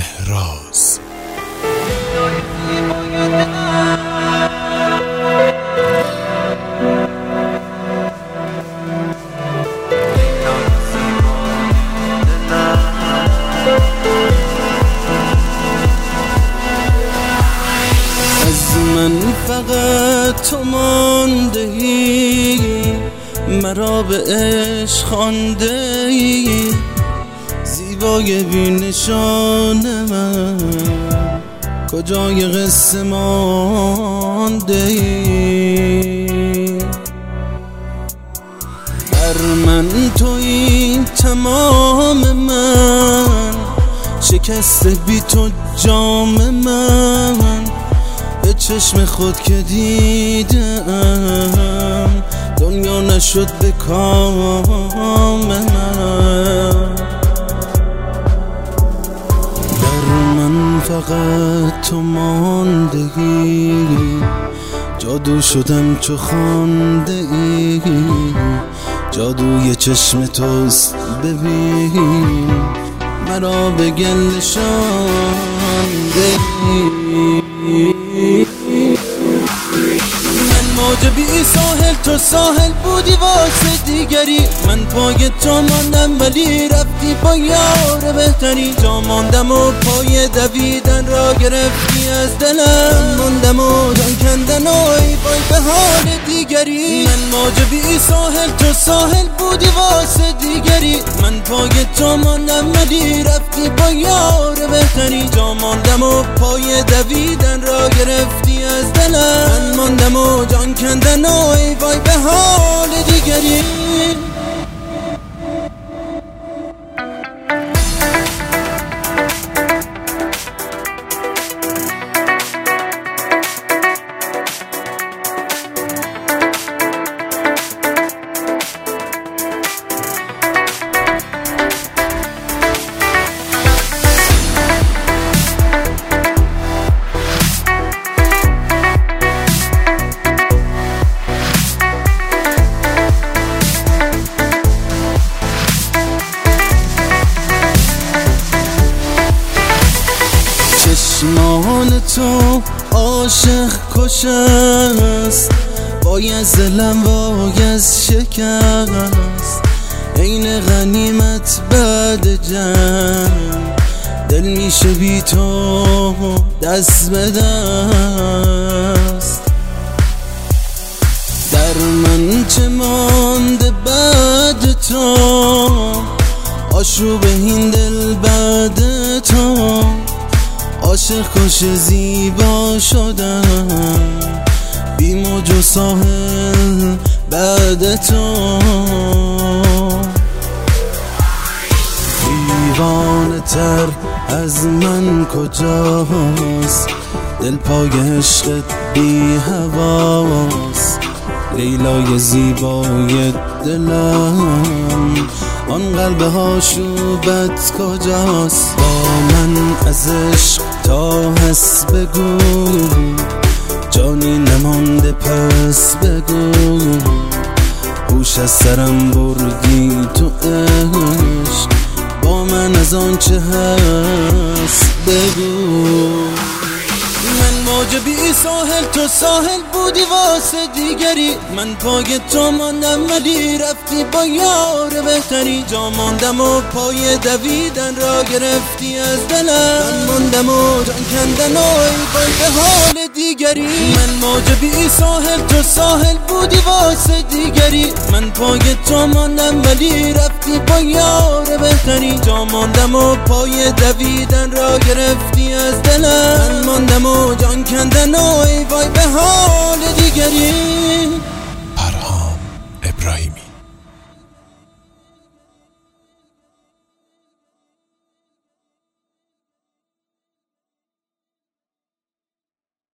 مهراز. از من فقط تو مانده ای، مرا به عشق خوانده ای، زیبای بی نشان من کجای قصه مانده ای. بر من تویی تمام من، شکست بی تو جام من، به چشم خود که دیدم دنیا نشد به کام من. در من فقط تو ماندگی، جادو شدم چو خانده ای، جادوی چشم توست ببین مرا به گل شانده ای. من موج بی ساحل، تو ساحل بودی واسه دیگری، من پای تو ماندم ولی رفتی با یار بهتری. جا ماندم و پای دویدن را گرفتی از دلم، ماندم و جان کندن و ای وای به حال دیگری. من موج بی ساحل، تو ساحل بودی واسه دیگری، من پای تو ماندم ولی رفتی با یار بهتری. جا ماندم و پای دویدن را گرفتی از دلم، من ماندم و جان کندن و ای وای به حال دیگری. چشمان تو عاشق کش است، وای از دلم وای از شکست، عین غنیمت بعد جنگ، دل میشه بی تو دست به دست. در من چه مانده بعد تو، آشوب این دل بعد تو، عاشق کش زیبا شدم، بی موج و ساحل بعد تو. دیوانه تر از من کجاست، دل پای عشقت بی هواست، لیلای زیبای دلم، آن قلب آشوبت کجاست. با من از عشق تا هست بگو، جانی نمانده پس بگو، گوش از سرم بردی تو عشق، با من از آن چه هست بگو. من موج بی ساحل، تو ساحل بودی واسه دیگری، من پای تو ماندم ولی رفتی با یار بهتری. جا ماندم و پای دویدن را گرفتی از دلم، من ماندم و جان کندن و ای وای به حال دیگری. من موج بی ساحل، تو ساحل بودی واسه دیگری، من پای تو ماندم ولی رفتی با یار بهتری. جا ماندم و پای دویدن را گرفتی از دلم، من ماندم و جان کندن و ای وای به حال دیگری. پرهام ابراهیمی.